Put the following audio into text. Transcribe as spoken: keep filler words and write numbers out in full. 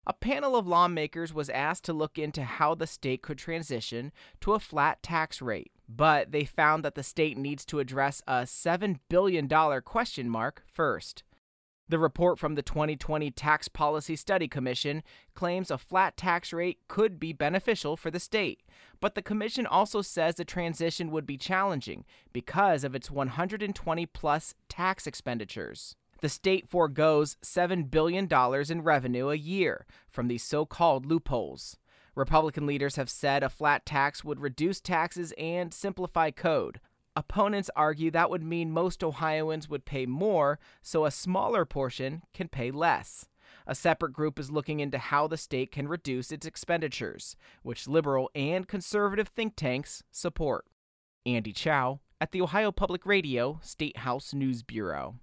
A panel of lawmakers was asked to look into how the state could transition to a flat tax rate, but they found that the state needs to address a seven billion dollars question mark first. The report from the twenty twenty Tax Policy Study Commission claims a flat tax rate could be beneficial for the state, but the commission also says the transition would be challenging because of its one hundred twenty plus tax expenditures. The state forgoes seven billion dollars in revenue a year from these so-called loopholes. Republican leaders have said a flat tax would reduce taxes and simplify code. Opponents argue that would mean most Ohioans would pay more, so a smaller portion can pay less. A separate group is looking into how the state can reduce its expenditures, which liberal and conservative think tanks support. Andy Chow at the Ohio Public Radio State House News Bureau.